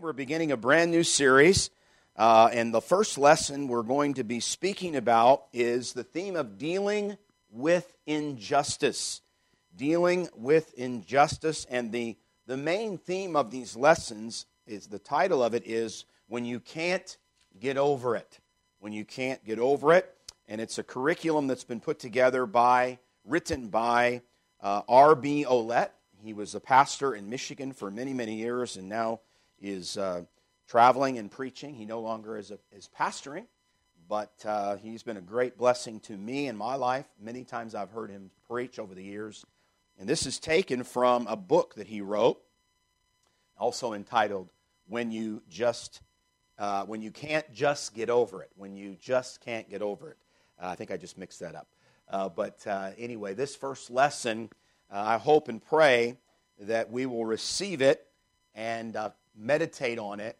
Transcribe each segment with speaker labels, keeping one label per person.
Speaker 1: We're beginning a brand new series, and the first lesson we're going to be speaking about is the theme of dealing with injustice. Dealing with injustice, and the main theme of these lessons is, the title of it is, When You Can't Get Over It. When You Can't Get Over It, and it's a curriculum that's been put together written by R.B. Ouellette. He was a pastor in Michigan for many, many years, and now is traveling and preaching. He no longer is pastoring, but he's been a great blessing to me in my life. Many times I've heard him preach over the years. And this is taken from a book that he wrote, also entitled, When You Can't Just Get Over It. When You Just Can't Get Over It. I think I just mixed that up. But anyway, this first lesson, I hope and pray that we will receive it and meditate on it,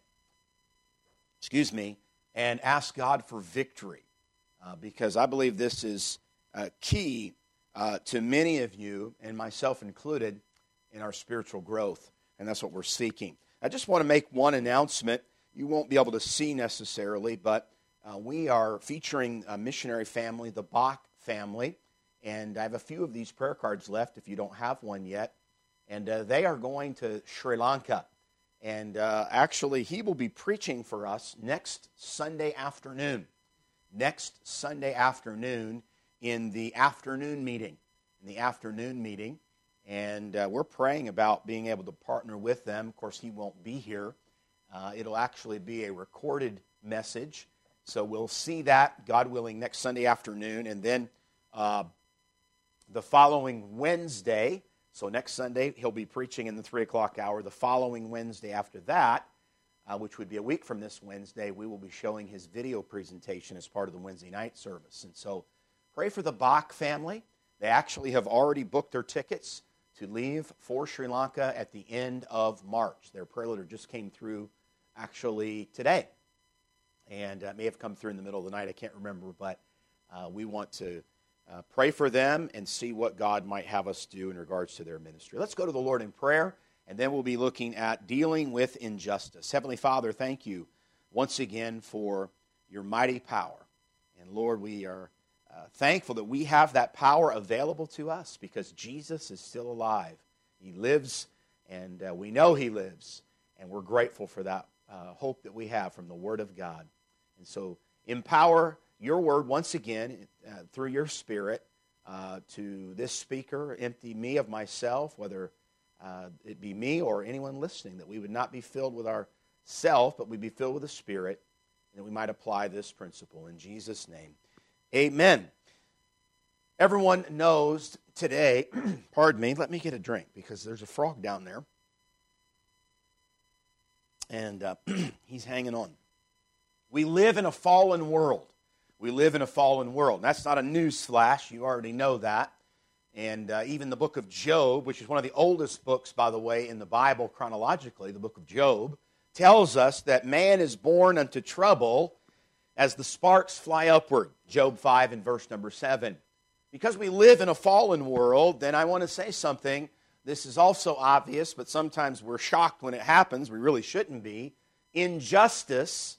Speaker 1: and ask God for victory. Because I believe this is key to many of you, and myself included, in our spiritual growth. And that's what we're seeking. I just want to make one announcement. You won't be able to see necessarily, but we are featuring a missionary family, the Bach family. And I have a few of these prayer cards left if you don't have one yet. And they are going to Sri Lanka. And actually, he will be preaching for us next Sunday afternoon. Next Sunday afternoon in the afternoon meeting. And we're praying about being able to partner with them. Of course, he won't be here. It'll actually be a recorded message. So we'll see that, God willing, next Sunday afternoon. And then the following Wednesday, so next Sunday, he'll be preaching in the 3 o'clock hour. The following Wednesday after that, which would be a week from this Wednesday, we will be showing his video presentation as part of the Wednesday night service. And so pray for the Bach family. They actually have already booked their tickets to leave for Sri Lanka at the end of March. Their prayer letter just came through actually today. And it may have come through in the middle of the night. I can't remember, but we want to pray for them and see what God might have us do in regards to their ministry. Let's go to the Lord in prayer, and then we'll be looking at dealing with injustice. Heavenly Father, thank you once again for your mighty power. And Lord, we are thankful that we have that power available to us because Jesus is still alive. He lives, and we know he lives, and we're grateful for that hope that we have from the Word of God. And so empower your word once again through your Spirit to this speaker. Empty me of myself, whether it be me or anyone listening, that we would not be filled with ourself, but we'd be filled with the Spirit, and that we might apply this principle. In Jesus' name, amen. Everyone knows today, pardon me, let me get a drink because there's a frog down there. And he's hanging on. We live in a fallen world. That's not a news flash. You already know that. And even the book of Job, which is one of the oldest books, by the way, in the Bible chronologically, the book of Job, tells us that man is born unto trouble as the sparks fly upward. Job 5 and verse number 7. Because we live in a fallen world, then I want to say something. This is also obvious, but sometimes we're shocked when it happens. We really shouldn't be. Injustice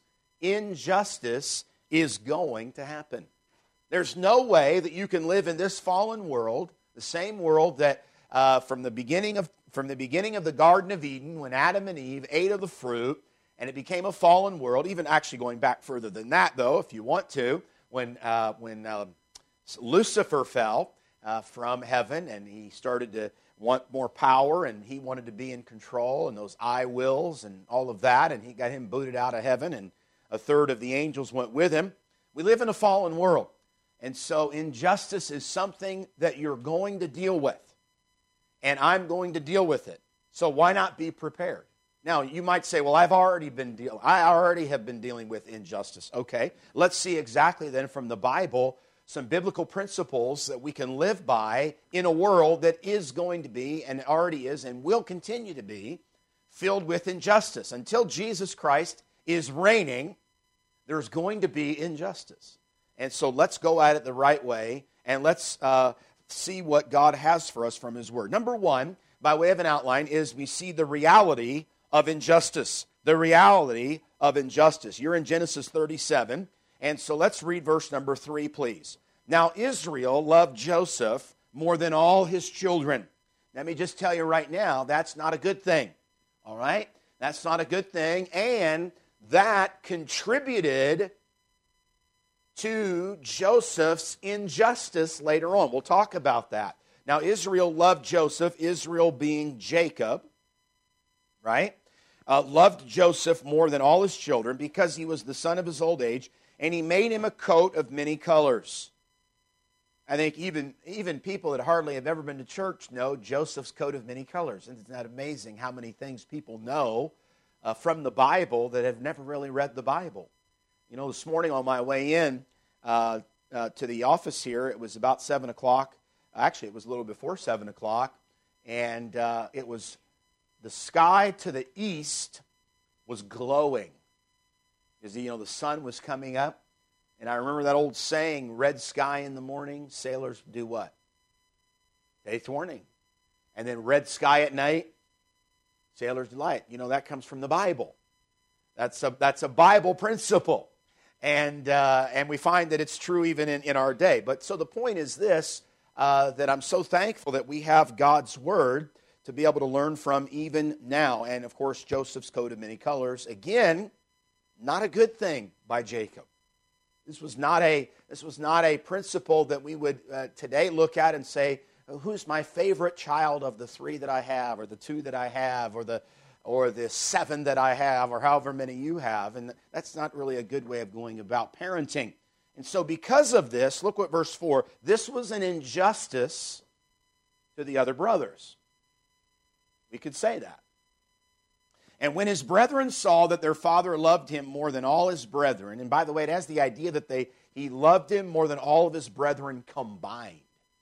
Speaker 1: is going to happen. There's no way that you can live in this fallen world, the same world that from the beginning of the Garden of Eden, when Adam and Eve ate of the fruit, and it became a fallen world. Even actually going back further than that, though, if you want to, when Lucifer fell from heaven, and he started to want more power, and he wanted to be in control, and those I wills and all of that, and he got him booted out of heaven, and a third of the angels went with him. We live in a fallen world, and so injustice is something that you're going to deal with, and I'm going to deal with it. So why not be prepared? Now, you might say, well, I already have been dealing with injustice. Okay, let's see exactly then from the Bible some biblical principles that we can live by in a world that is going to be, and already is, and will continue to be, filled with injustice. Until Jesus Christ is reigning, there's going to be injustice. And so let's go at it the right way, and let's see what God has for us from His Word. Number one, by way of an outline, is we see the reality of injustice. The reality of injustice. You're in Genesis 37, and so let's read verse number 3, please. Now Israel loved Joseph more than all his children. Let me just tell you right now, that's not a good thing. All right? That's not a good thing, and that contributed to Joseph's injustice later on. We'll talk about that. Now, Israel loved Joseph, Israel being Jacob, right? Loved Joseph more than all his children because he was the son of his old age, and he made him a coat of many colors. I think even people that hardly have ever been to church know Joseph's coat of many colors. Isn't that amazing how many things people know from the Bible that have never really read the Bible? You know, this morning on my way in to the office here, it was about 7 o'clock. Actually, it was a little before 7 o'clock. And it was the sky to the east was glowing. Because, you know, the sun was coming up. And I remember that old saying, red sky in the morning, sailors do what? Take warning. And then red sky at night, sailors delight. You know, that comes from the Bible. That's a Bible principle. And we find that it's true even in our day. But so the point is this, that I'm so thankful that we have God's Word to be able to learn from even now. And, of course, Joseph's coat of many colors. Again, not a good thing by Jacob. This was not a principle that we would today look at and say, who's my favorite child of the 3 that I have, or the 2 that I have, or the 7 that I have, or however many you have. And that's not really a good way of going about parenting. And so because of this, look what verse 4, this was an injustice to the other brothers. We could say that. And when his brethren saw that their father loved him more than all his brethren, and by the way, it has the idea that he loved him more than all of his brethren combined,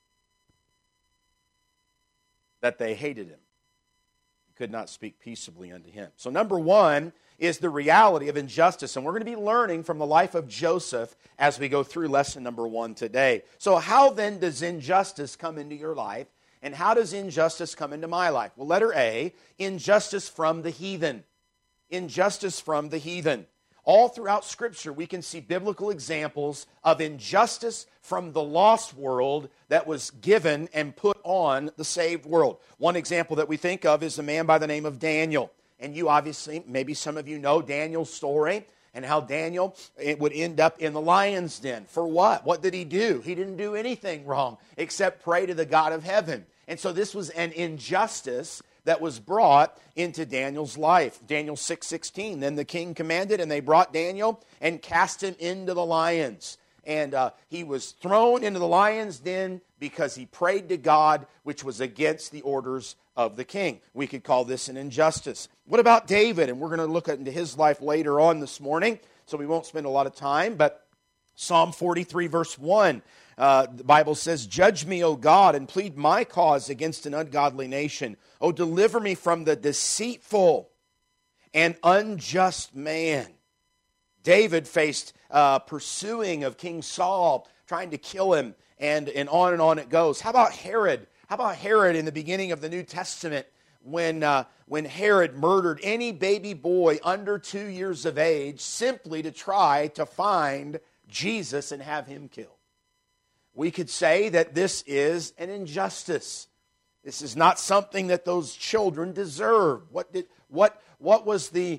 Speaker 1: that they hated him, could not speak peaceably unto him. So number 1 is the reality of injustice, and we're going to be learning from the life of Joseph as we go through lesson number 1 today. So how then does injustice come into your life? And how does injustice come into my life? Well, letter A, injustice from the heathen. Injustice from the heathen. All throughout Scripture, we can see biblical examples of injustice from the lost world that was given and put on the saved world. One example that we think of is a man by the name of Daniel. And you obviously, maybe some of you know Daniel's story and how Daniel would end up in the lion's den. For what? What did he do? He didn't do anything wrong except pray to the God of heaven. And so this was an injustice that was brought into Daniel's life. Daniel 6:16, then the king commanded, and they brought Daniel and cast him into the lions. And he was thrown into the lion's den because he prayed to God, which was against the orders of the king. We could call this an injustice. What about David? And we're going to look into his life later on this morning, so we won't spend a lot of time. But Psalm 43, verse 1, the Bible says, judge me, O God, and plead my cause against an ungodly nation. O deliver me from the deceitful and unjust man. David faced pursuing of King Saul, trying to kill him, and on it goes. How about Herod? How about Herod in the beginning of the New Testament when Herod murdered any baby boy under 2 years of age simply to try to find Jesus and have him killed? We could say that this is an injustice. This is not something that those children deserved. What was the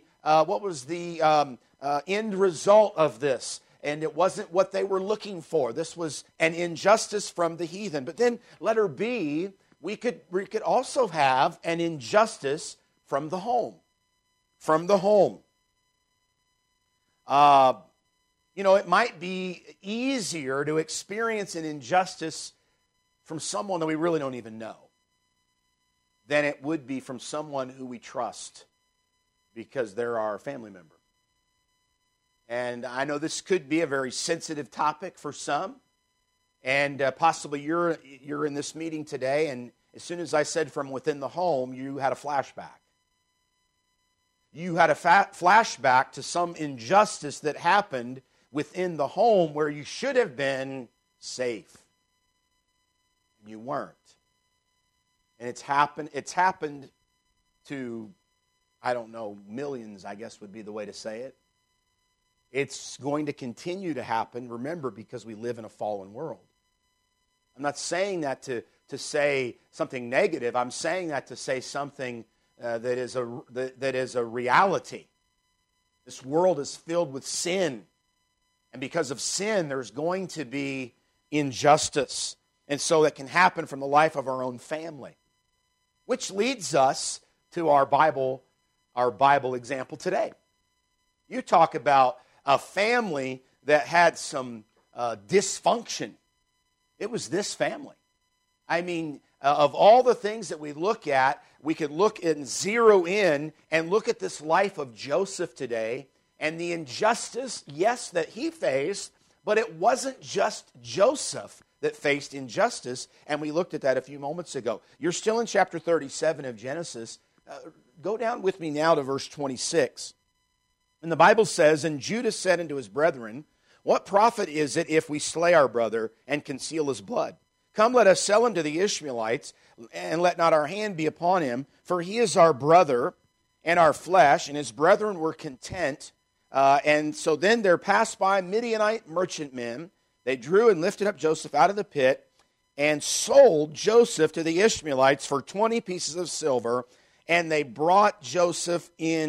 Speaker 1: end result of this? And it wasn't what they were looking for. This was an injustice from the heathen. But then letter B, we could also have an injustice from the home. From the home. It might be easier to experience an injustice from someone that we really don't even know than it would be from someone who we trust because they're our family member. And I know this could be a very sensitive topic for some, and possibly you're in this meeting today, and as soon as I said from within the home, you had a flashback. You had a flashback to some injustice that happened within the home where you should have been safe. And you weren't. And it's happened to, I don't know, millions, I guess would be the way to say it. It's going to continue to happen, remember, because we live in a fallen world. I'm not saying that to say something negative. I'm saying that to say something that is a reality. This world is filled with sin. And because of sin, there's going to be injustice. And so that can happen from the life of our own family. Which leads us to our Bible example today. You talk about a family that had some dysfunction. It was this family. I mean, of all the things that we look at, we could look and zero in and look at this life of Joseph today and the injustice, yes, that he faced, but it wasn't just Joseph that faced injustice, and we looked at that a few moments ago. You're still in chapter 37 of Genesis. Go down with me now to verse 26. And the Bible says, "And Judah said unto his brethren, What profit is it if we slay our brother and conceal his blood? Come, let us sell him to the Ishmaelites, and let not our hand be upon him, for he is our brother and our flesh." And his brethren were content. And so then there passed by Midianite merchantmen. They drew and lifted up Joseph out of the pit and sold Joseph to the Ishmaelites for 20 pieces of silver, and they brought Joseph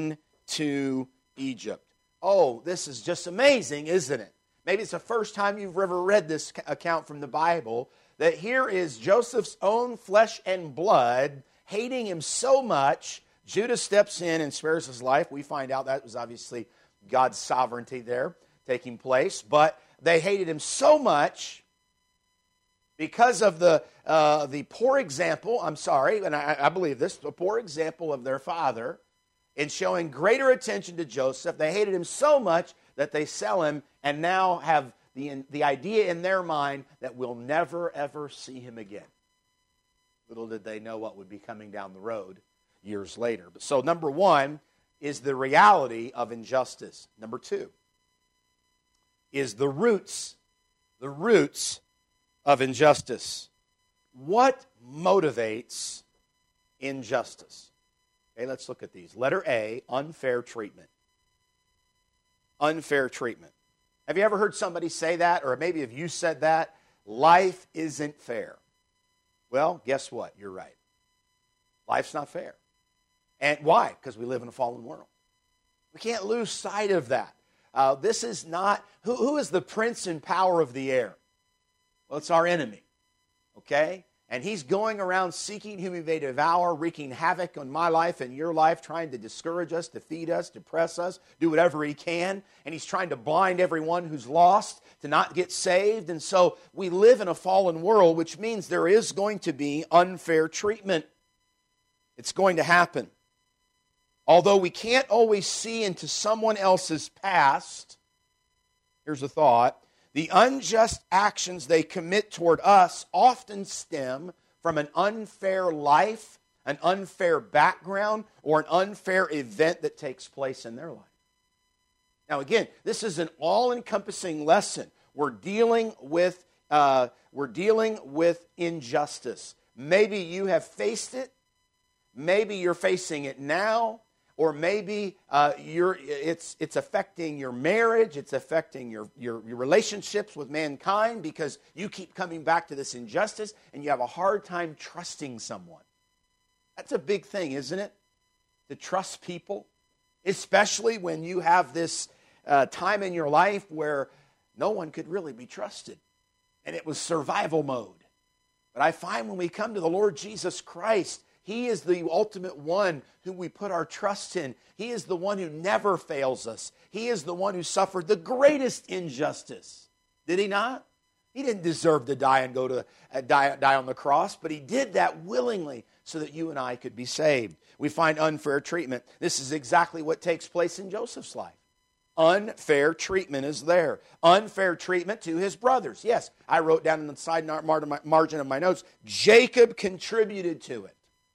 Speaker 1: into Egypt. Oh, this is just amazing, isn't it? Maybe it's the first time you've ever read this account from the Bible, that here is Joseph's own flesh and blood, hating him so much, Judah steps in and spares his life. We find out that was obviously God's sovereignty there taking place, but they hated him so much because of the poor example, and I believe this, the poor example of their father in showing greater attention to Joseph. They hated him so much that they sell him and now have the idea in their mind that we'll never, ever see him again. Little did they know what would be coming down the road years later. So number one is the reality of injustice. Number two is the roots of injustice. What motivates injustice? Okay, let's look at these. Letter A, unfair treatment. Unfair treatment. Have you ever heard somebody say that, or maybe have you said that? Life isn't fair. Well, guess what? You're right. Life's not fair. And why? Because we live in a fallen world. We can't lose sight of that. This is not, who is the prince and power of the air? Well, it's our enemy, okay? And he's going around seeking whom he may devour, wreaking havoc on my life and your life, trying to discourage us, defeat us, depress us, do whatever he can. And he's trying to blind everyone who's lost to not get saved. And so we live in a fallen world, which means there is going to be unfair treatment. It's going to happen. Although we can't always see into someone else's past, here's a thought: the unjust actions they commit toward us often stem from an unfair life, an unfair background, or an unfair event that takes place in their life. Now again, this is an all-encompassing lesson. We're dealing with injustice. Maybe you have faced it. Maybe you're facing it now. Or maybe it's affecting your marriage, it's affecting your relationships with mankind because you keep coming back to this injustice and you have a hard time trusting someone. That's a big thing, isn't it? To trust people, especially when you have this time in your life where no one could really be trusted. And it was survival mode. But I find when we come to the Lord Jesus Christ, He is the ultimate one who we put our trust in. He is the one who never fails us. He is the one who suffered the greatest injustice. Did he not? He didn't deserve to die and go to die on the cross, but he did that willingly so that you and I could be saved. We find unfair treatment. This is exactly what takes place in Joseph's life. Unfair treatment is there. Unfair treatment to his brothers. Yes, I wrote down in the side margin of my notes, Jacob contributed to it.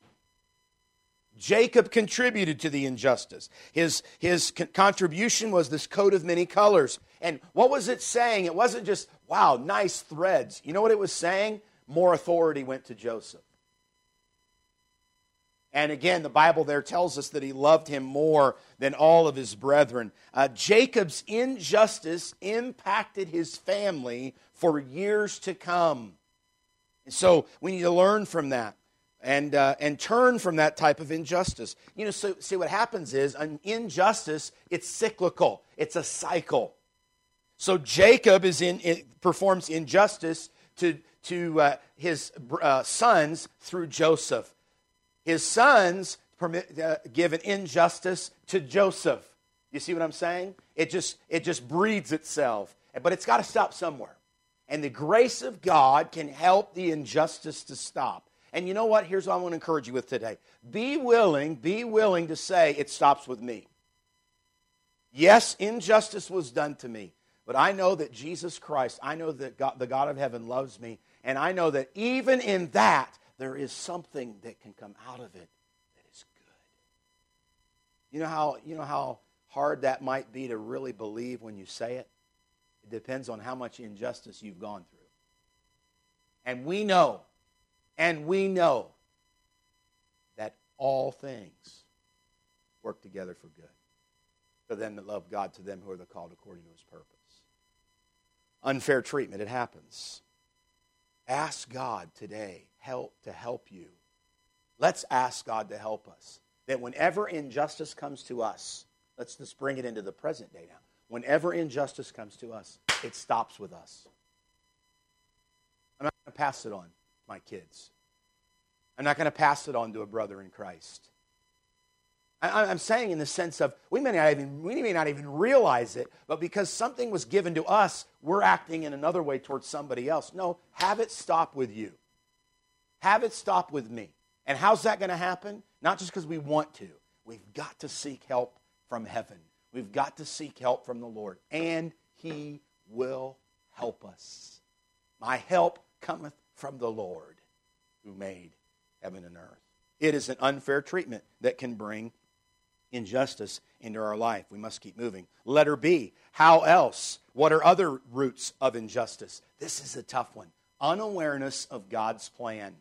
Speaker 1: Jacob contributed to the injustice. His contribution was this coat of many colors. And what was it saying? It wasn't just, wow, nice threads. You know what it was saying? More authority went to Joseph. And again, the Bible there tells us that he loved him more than all of his brethren. Jacob's injustice impacted his family for years to come. And so we need to learn from that and turn from that type of injustice. You know, so see what happens is an injustice, it's cyclical. It's a cycle. So Jacob performs injustice to his sons through Joseph. His sons give an injustice to Joseph. You see what I'm saying? It just breeds itself. But it's got to stop somewhere. And the grace of God can help the injustice to stop. And you know what? Here's what I want to encourage you with today. Be willing to say, it stops with me. Yes, injustice was done to me. But I know that Jesus Christ, I know that God, the God of heaven loves me. And I know that even in that, there is something that can come out of it that is good. You know how hard that might be to really believe when you say it? It depends on how much injustice you've gone through. And we know that all things work together for good, for them that love God, to them who are the called according to his purpose. Unfair treatment, it happens. Ask God today to help you. Let's ask God to help us. That whenever injustice comes to us, let's just bring it into the present day now. Whenever injustice comes to us, it stops with us. I'm not going to pass it on to my kids. I'm not going to pass it on to a brother in Christ. I'm saying in the sense of we may not even realize it, but because something was given to us, we're acting in another way towards somebody else. No, have it stop with you. Have it stop with me. And how's that going to happen? Not just because we want to. We've got to seek help from heaven. We've got to seek help from the Lord. And he will help us. My help cometh from the Lord who made heaven and earth. It is an unfair treatment that can bring injustice into our life. We must keep moving. Letter B, how else? What are other roots of injustice? This is a tough one. Unawareness of God's plan.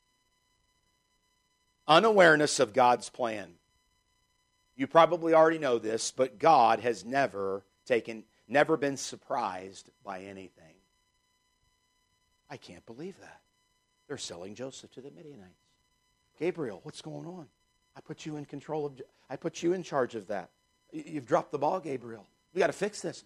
Speaker 1: Unawareness of God's plan. You probably already know this, but God has never been surprised by anything. I can't believe that. They're selling Joseph to the Midianites. Gabriel, what's going on? I put you in charge of that. You've dropped the ball, Gabriel. We got to fix this.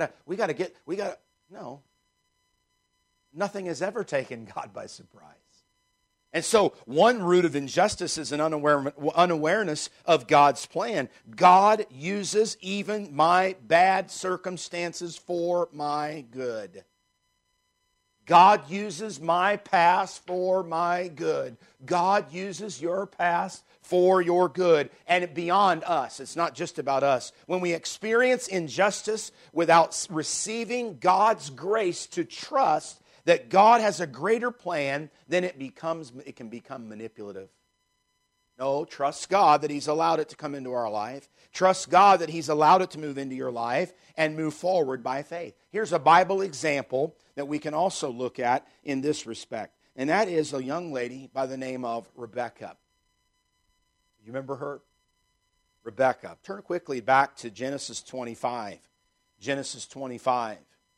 Speaker 1: No. Nothing has ever taken God by surprise. And so one root of injustice is an unawareness of God's plan. God uses even my bad circumstances for my good. God uses my past for my good. God uses your past for your good and beyond us. It's not just about us. When we experience injustice without receiving God's grace to trust that God has a greater plan, then it can become manipulative. No, trust God that He's allowed it to come into our life. Trust God that He's allowed it to move into your life and move forward by faith. Here's a Bible example that we can also look at in this respect. And that is a young lady by the name of Rebecca. You remember her? Rebecca. Turn quickly back to Genesis 25. Genesis 25.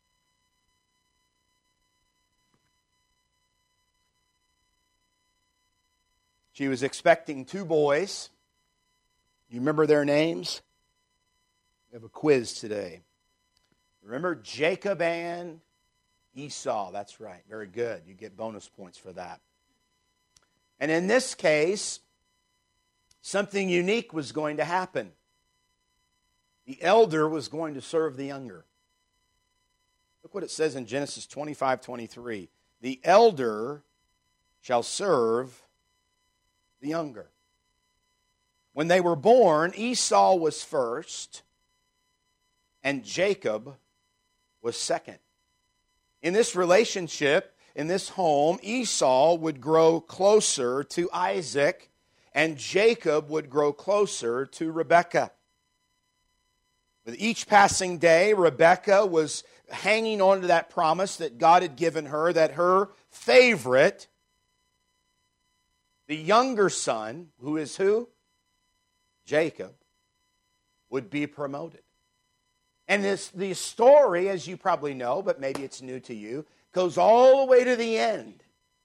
Speaker 1: She was expecting 2 boys. You remember their names? We have a quiz today. Remember Jacob and Esau. That's right. Very good. You get bonus points for that. And in this case, something unique was going to happen. The elder was going to serve the younger. Look what it says in Genesis 25:23. The elder shall serve the younger. When they were born, Esau was first and Jacob was second. In this relationship, in this home, Esau would grow closer to Isaac and Jacob would grow closer to Rebekah. With each passing day, Rebekah was hanging on to that promise that God had given her, that her favorite the younger son, who is who? Jacob, would be promoted. And the story, as you probably know, but maybe it's new to you, goes all the way to the end.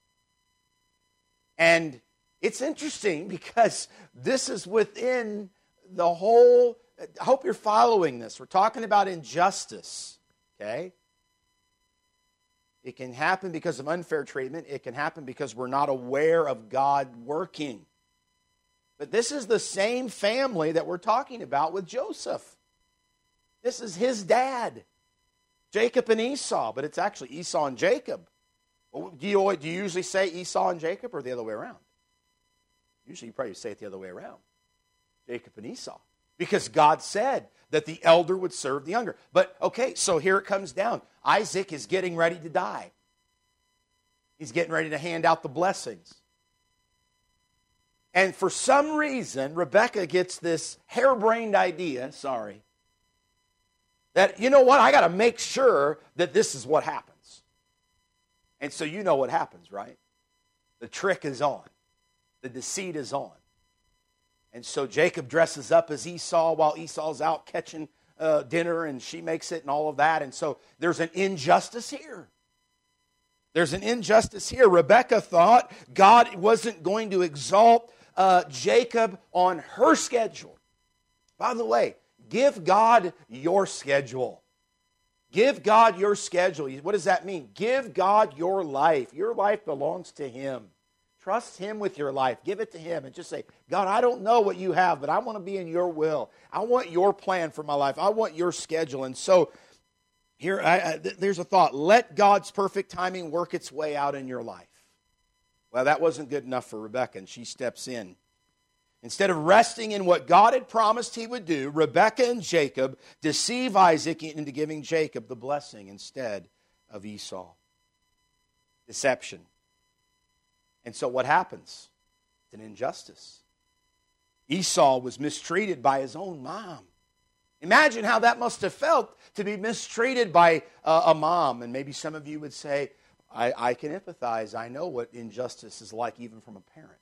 Speaker 1: And it's interesting because this is within the whole, I hope you're following this. We're talking about injustice, okay? It can happen because of unfair treatment. It can happen because we're not aware of God working. But this is the same family that we're talking about with Joseph. This is his dad, Jacob and Esau, but it's actually Esau and Jacob. Do you usually say Esau and Jacob or the other way around? Usually you probably say it the other way around. Jacob and Esau. Because God said that the elder would serve the younger. But, okay, so here it comes down. Isaac is getting ready to die. He's getting ready to hand out the blessings. And for some reason, Rebekah gets this harebrained idea, that, you know what, I got to make sure that this is what happens. And so you know what happens, right? The trick is on. The deceit is on. And so Jacob dresses up as Esau while Esau's out catching dinner, and she makes it and all of that. And so there's an injustice here. There's an injustice here. Rebekah thought God wasn't going to exalt Jacob on her schedule. By the way, give God your schedule. Give God your schedule. What does that mean? Give God your life. Your life belongs to Him. Trust Him with your life. Give it to Him and just say, God, I don't know what you have, but I want to be in your will. I want your plan for my life. I want your schedule. And so here, there's a thought. Let God's perfect timing work its way out in your life. Well, that wasn't good enough for Rebekah, and she steps in. Instead of resting in what God had promised He would do, Rebekah and Jacob deceive Isaac into giving Jacob the blessing instead of Esau. Deception. And so what happens? It's an injustice. Esau was mistreated by his own mom. Imagine how that must have felt to be mistreated by a mom. And maybe some of you would say, I can empathize. I know what injustice is like even from a parent.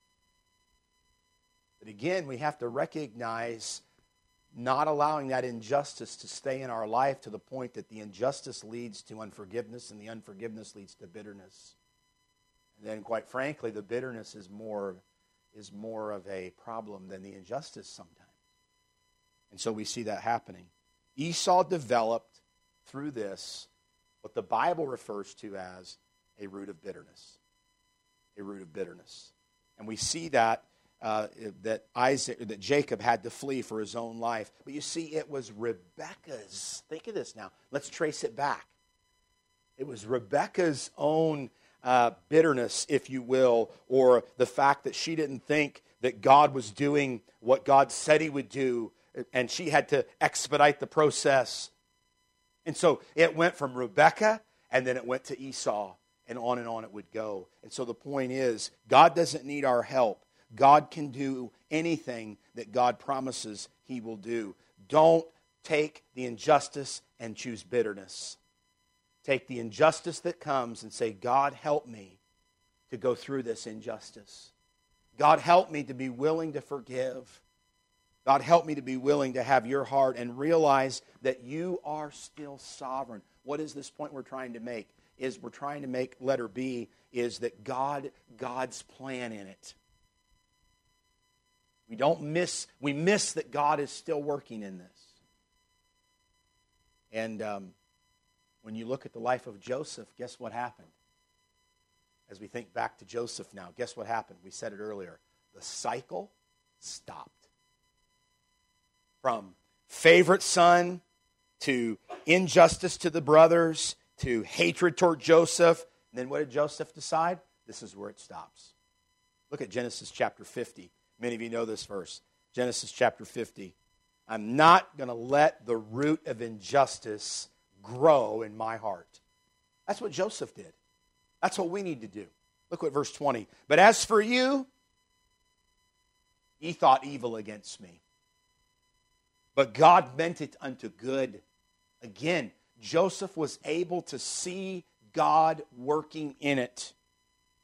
Speaker 1: But again, we have to recognize not allowing that injustice to stay in our life to the point that the injustice leads to unforgiveness and the unforgiveness leads to bitterness. And then, quite frankly, the bitterness is more of a problem than the injustice sometimes. And so we see that happening. Esau developed through this what the Bible refers to as a root of bitterness. A root of bitterness. And we see that that Jacob had to flee for his own life. But you see, it was Rebekah's. Think of this now. Let's trace it back. It was Rebekah's own bitterness, if you will, or the fact that she didn't think that God was doing what God said He would do, and she had to expedite the process. And so it went from Rebekah, and then it went to Esau, and on it would go. And so the point is, God doesn't need our help. God can do anything that God promises He will do. Don't take the injustice and choose bitterness. Take the injustice that comes and say, God, help me to go through this injustice. God, help me to be willing to forgive. God, help me to be willing to have your heart and realize that you are still sovereign. What is this point we're trying to make? We're trying to make letter B is that God's plan in it. We miss that God is still working in this. And when you look at the life of Joseph, guess what happened? As we think back to Joseph now, guess what happened? We said it earlier. The cycle stopped. From favorite son to injustice to the brothers to hatred toward Joseph. And then what did Joseph decide? This is where it stops. Look at Genesis chapter 50. Many of you know this verse. Genesis chapter 50. I'm not going to let the root of injustice grow in my heart. That's what Joseph did. That's what we need to do. Look what verse 20. But as for you, ye thought evil against me. But God meant it unto good. Again, Joseph was able to see God working in it.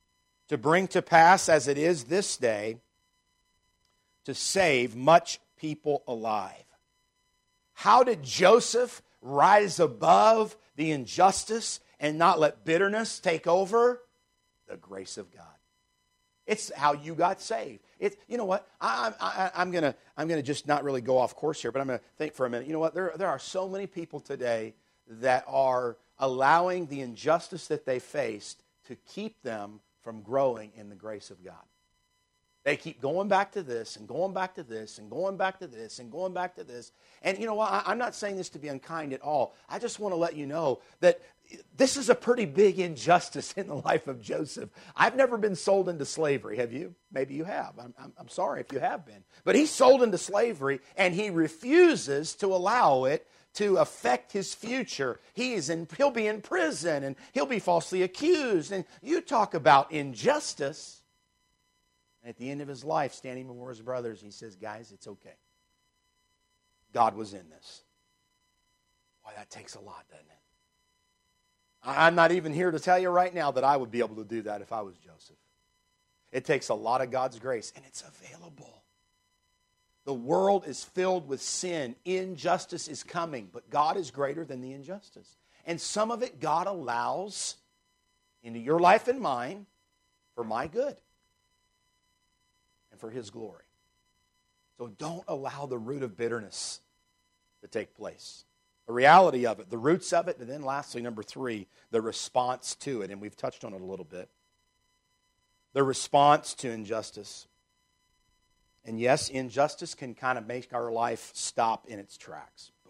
Speaker 1: to bring to pass as it is this day, to save much people alive. How did Joseph rise above the injustice and not let bitterness take over? The grace of God. It's how you got saved. You know what? I'm gonna just not really go off course here, but I'm gonna think for a minute. You know what? There are so many people today that are allowing the injustice that they faced to keep them from growing in the grace of God. They keep going back to this and going back to this and going back to this and going back to this. And you know what? I'm not saying this to be unkind at all. I just want to let you know that this is a pretty big injustice in the life of Joseph. I've never been sold into slavery. Have you? Maybe you have. I'm sorry if you have been. But he's sold into slavery, and he refuses to allow it to affect his future. He'll be in prison, and he'll be falsely accused. And you talk about injustice. At the end of his life, standing before his brothers, he says, guys, it's okay. God was in this. Boy, that takes a lot, doesn't it? I'm not even here to tell you right now that I would be able to do that if I was Joseph. It takes a lot of God's grace, and it's available. The world is filled with sin. Injustice is coming, but God is greater than the injustice. And some of it God allows into your life and mine for my good and for His glory. So don't allow the root of bitterness to take place. The reality of it, the roots of it, and then lastly, number 3, the response to it. And we've touched on it a little bit. The response to injustice. And yes, injustice can kind of make our life stop in its tracks. Boom.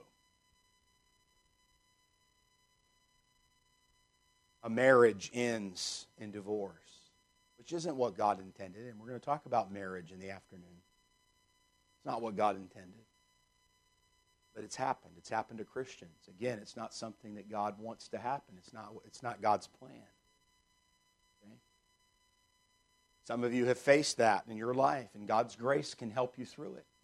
Speaker 1: A marriage ends in divorce, which isn't what God intended. And we're going to talk about marriage in the afternoon. It's not what God intended. But it's happened. It's happened to Christians. Again, it's not something that God wants to happen. It's not God's plan. Okay? Some of you have faced that in your life, and God's grace can help you through it.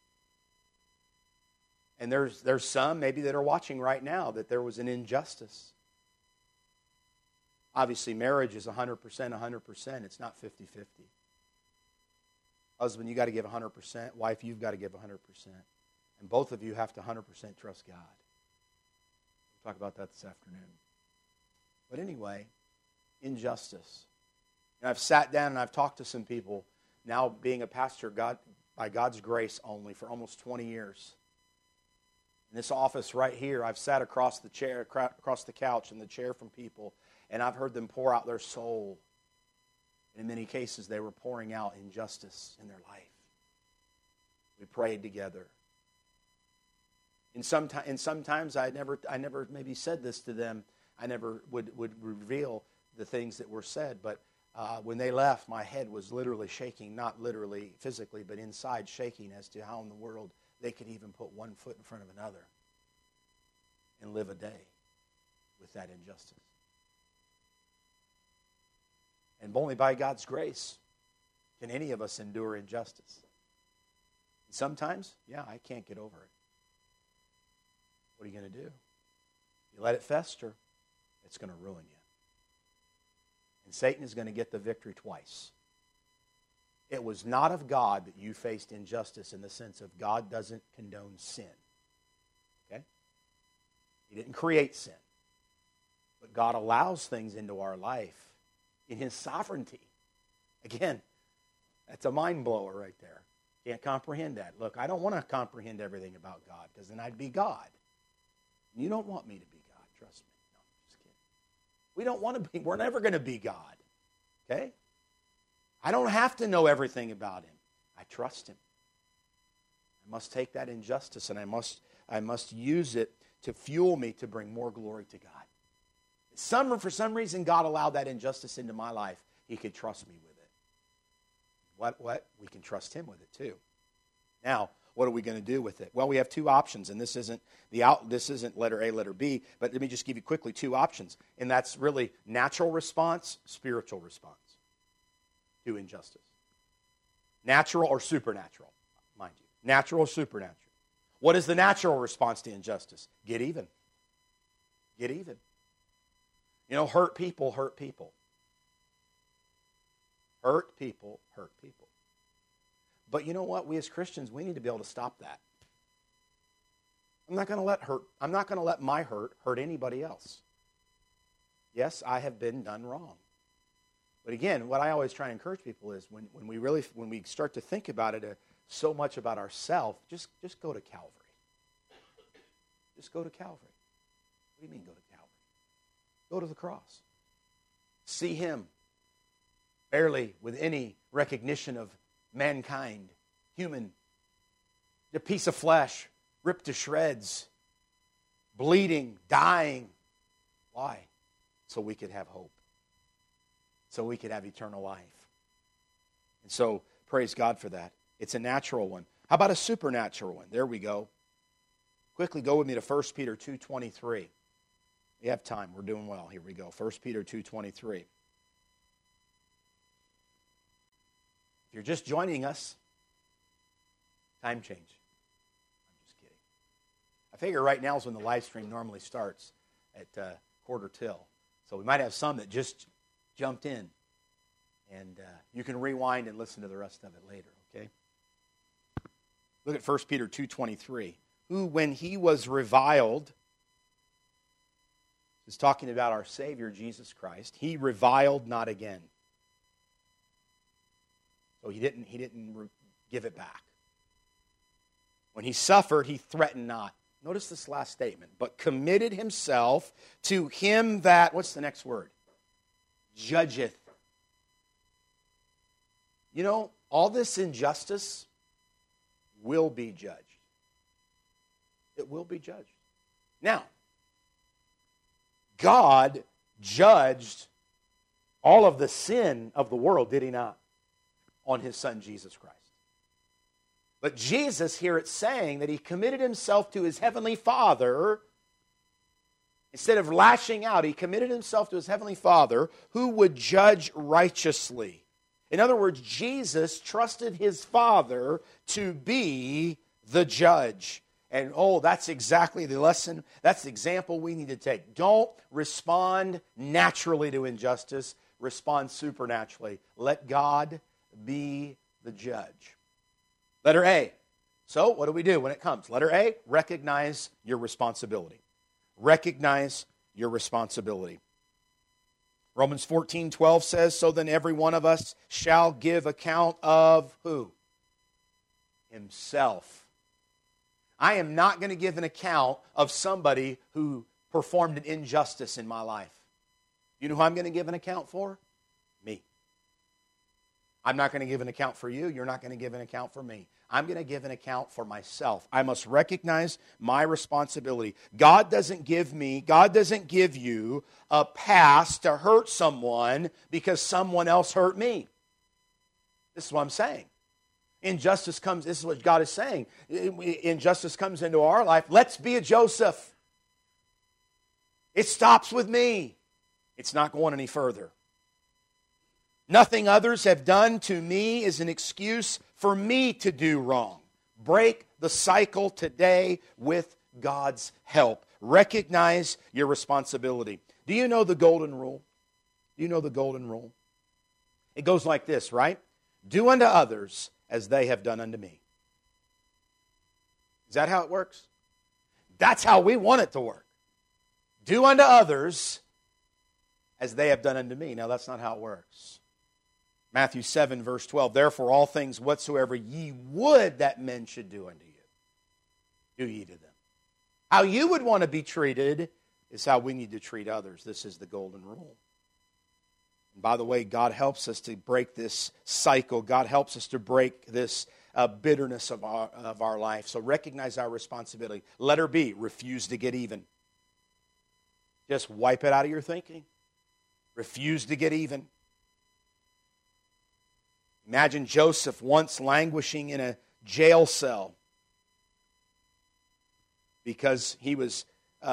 Speaker 1: And there's some maybe that are watching right now that there was an injustice. Obviously, marriage is 100%, 100%. It's not 50-50. Husband, you got to give 100%. Wife, you've got to give 100%. And both of you have to 100% trust God. We'll talk about that this afternoon. But anyway, injustice. And I've sat down and I've talked to some people, now being a pastor by God's grace only for almost 20 years. In this office right here, I've sat across the couch and the chair from people, and I've heard them pour out their soul. And in many cases, they were pouring out injustice in their life. We prayed together. And sometimes I never maybe said this to them. I never would reveal the things that were said. But when they left, my head was literally shaking, not literally physically, but inside shaking as to how in the world they could even put one foot in front of another and live a day with that injustice. And only by God's grace can any of us endure injustice. And sometimes, I can't get over it. What are you going to do? You let it fester, it's going to ruin you. And Satan is going to get the victory twice. It was not of God that you faced injustice in the sense of God doesn't condone sin. Okay? He didn't create sin. But God allows things into our life in His sovereignty. Again, that's a mind blower right there. Can't comprehend that. Look, I don't want to comprehend everything about God because then I'd be God. You don't want me to be God, trust me. No, I'm just kidding. We don't want to be, we're never going to be God. Okay? I don't have to know everything about Him. I trust Him. I must take that injustice and I must use it to fuel me to bring more glory to God. For some reason, God allowed that injustice into my life. He could trust me with it. What? We can trust Him with it too. Now, what are we going to do with it? Well, we have two options, and this isn't letter A, letter B, but let me just give you quickly two options, and that's really natural response, spiritual response to injustice. Natural or supernatural, mind you. Natural or supernatural. What is the natural response to injustice? Get even. Get even. Hurt people hurt people. Hurt people hurt people. But you know what? We as Christians, we need to be able to stop that. I'm not going to let my hurt anybody else. Yes, I have been done wrong. But again, what I always try and encourage people is when we start to think about it so much about ourselves, just go to Calvary. Just go to Calvary. What do you mean go to Calvary? Go to the cross. See Him, barely with any recognition of mankind, human, a piece of flesh, ripped to shreds, bleeding, dying. Why? So we could have hope. So we could have eternal life. And so, praise God for that. It's a natural one. How about a supernatural one? There we go. Quickly go with me to 1 Peter 2:23. We have time. We're doing well. Here we go. 1 Peter 2:23. If you're just joining us, time change. I'm just kidding. I figure right now is when the live stream normally starts at quarter till. So we might have some that just jumped in. And you can rewind and listen to the rest of it later, okay? Look at 1 Peter 2:23. Who, when he was reviled, is talking about our Savior, Jesus Christ, he reviled not again. So he didn't give it back. When he suffered, he threatened not. Notice this last statement. But committed himself to him that, what's the next word? Judgeth. You know, all this injustice will be judged. It will be judged. Now, God judged all of the sin of the world, did He not? On His Son, Jesus Christ. But Jesus, here it's saying that He committed Himself to His Heavenly Father. Instead of lashing out, He committed Himself to His Heavenly Father who would judge righteously. In other words, Jesus trusted His Father to be the judge. And that's exactly the lesson, that's the example we need to take. Don't respond naturally to injustice. Respond supernaturally. Let God be the judge. Letter A. So, what do we do when it comes? Letter A, recognize your responsibility. Recognize your responsibility. Romans 14:12 says, so then every one of us shall give account of who? Himself. I am not going to give an account of somebody who performed an injustice in my life. You know who I'm going to give an account for? Me. I'm not going to give an account for you. You're not going to give an account for me. I'm going to give an account for myself. I must recognize my responsibility. God doesn't give you a pass to hurt someone because someone else hurt me. This is what I'm saying. Injustice comes, this is what God is saying. Injustice comes into our life. Let's be a Joseph. It stops with me. It's not going any further. Nothing others have done to me is an excuse for me to do wrong. Break the cycle today with God's help. Recognize your responsibility. Do you know the golden rule? Do you know the golden rule? It goes like this, right? Do unto others as they have done unto me. Is that how it works? That's how we want it to work. Do unto others as they have done unto me. Now, that's not how it works. Matthew 7, verse 12, therefore all things whatsoever ye would that men should do unto you, do ye to them. How you would want to be treated is how we need to treat others. This is the golden rule. And by the way, God helps us to break this cycle. God helps us to break this bitterness of our life. So recognize our responsibility. Letter B, refuse to get even. Just wipe it out of your thinking. Refuse to get even. Imagine Joseph once languishing in a jail cell because he was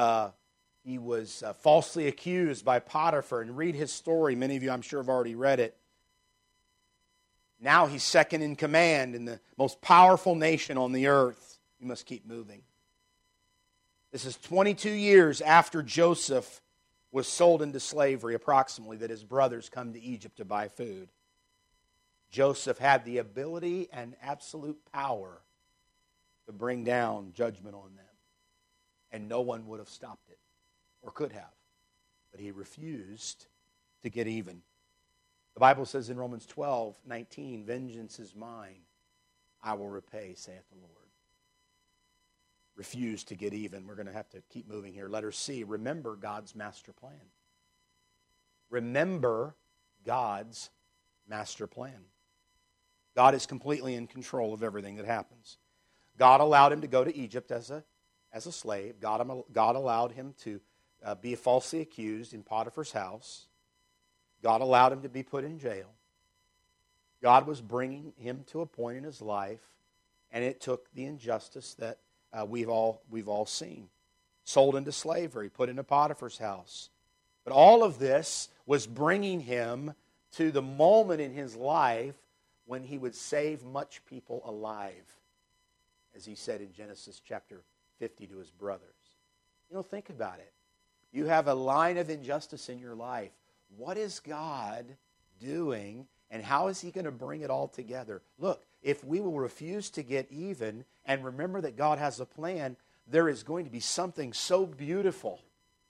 Speaker 1: falsely accused by Potiphar. And read his story. Many of you, I'm sure, have already read it. Now he's second in command in the most powerful nation on the earth. You must keep moving. This is 22 years after Joseph was sold into slavery, approximately, that his brothers come to Egypt to buy food. Joseph had the ability and absolute power to bring down judgment on them. And no one would have stopped it, or could have. But he refused to get even. The Bible says in Romans 12:19, vengeance is mine, I will repay, saith the Lord. Refused to get even. We're going to have to keep moving here. Letter C, remember God's master plan. Remember God's master plan. God is completely in control of everything that happens. God allowed him to go to Egypt as a slave. God allowed him to be falsely accused in Potiphar's house. God allowed him to be put in jail. God was bringing him to a point in his life, and it took the injustice that we've all seen. Sold into slavery, put into Potiphar's house. But all of this was bringing him to the moment in his life when he would save much people alive, as he said in Genesis chapter 50 to his brothers. Think about it. You have a line of injustice in your life. What is God doing, and how is he going to bring it all together? Look, if we will refuse to get even and remember that God has a plan, there is going to be something so beautiful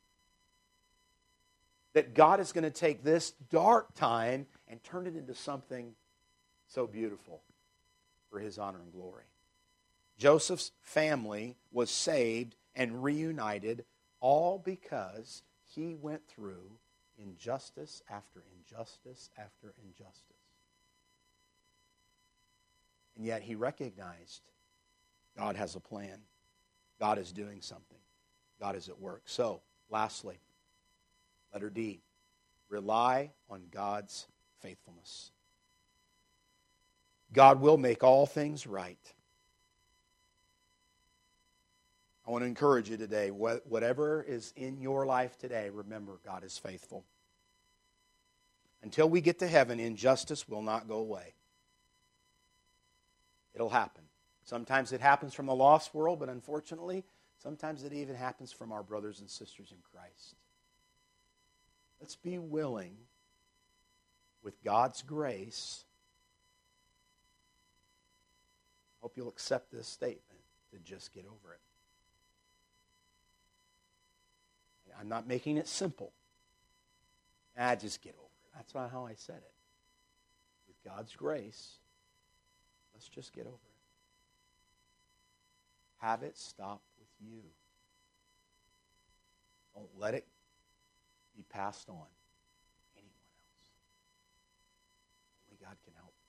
Speaker 1: that God is going to take this dark time and turn it into something so beautiful for his honor and glory. Joseph's family was saved and reunited all because he went through injustice after injustice after injustice. And yet he recognized God has a plan. God is doing something. God is at work. So, lastly, letter D, rely on God's faithfulness. God will make all things right. I want to encourage you today, whatever is in your life today, remember God is faithful. Until we get to heaven, injustice will not go away. It'll happen. Sometimes it happens from the lost world, but unfortunately, sometimes it even happens from our brothers and sisters in Christ. Let's be willing, with God's grace, hope you'll accept this statement, to just get over it. I'm not making it simple. Just get over it. That's not how I said it. With God's grace, let's just get over it. Have it stop with you. Don't let it be passed on to anyone else. Only God can help.